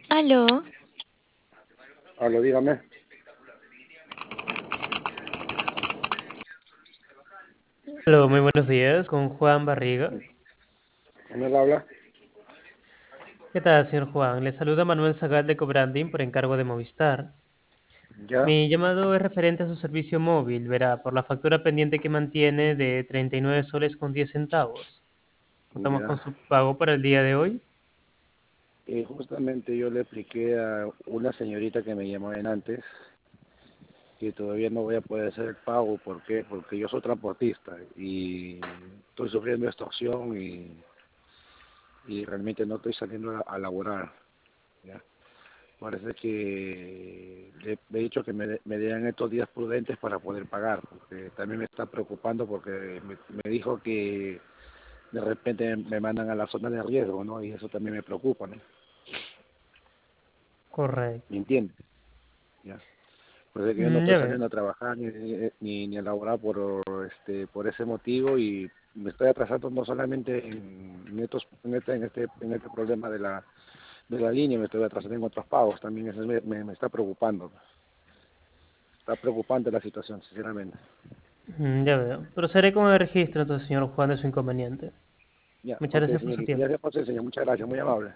Aló, Aló, dígame. Hola, muy buenos días, con Juan Barriga. ¿Quién él habla? ¿Qué tal, señor Juan? Le saluda Manuel Zagal de Cobranding por encargo de Movistar. Ya, Mi llamado es referente a su servicio móvil, verá, por la factura pendiente que mantiene de 39 soles con 10 centavos. Contamos con ya. su pago para el día de hoy. Justamente yo le expliqué a una señorita que me llamó en antes que todavía no voy a poder hacer el pago. ¿Por qué? Porque yo soy transportista y estoy sufriendo extorsión y realmente no estoy saliendo a laborar. ¿Ya? Parece que le he dicho que me den estos días prudentes para poder pagar, porque también me está preocupando porque me dijo que de repente me mandan a la zona de riesgo, ¿no? Y eso también me preocupa, ¿no? ¿Me Correcto. entiendes? Ya. Por eso que yo no estoy Ya veo. saliendo a trabajar ni a laborar por ese motivo y me estoy atrasando no solamente en este problema de la línea, me estoy atrasando en otros pagos también. Eso me está preocupando. Está preocupante la situación, sinceramente. Ya veo. Procederé con el registro, entonces, señor Juan, de su inconveniente. Ya, Muchas ok, gracias por señor. su Ya tiempo. se pasó, señor. Muchas gracias, muy amable.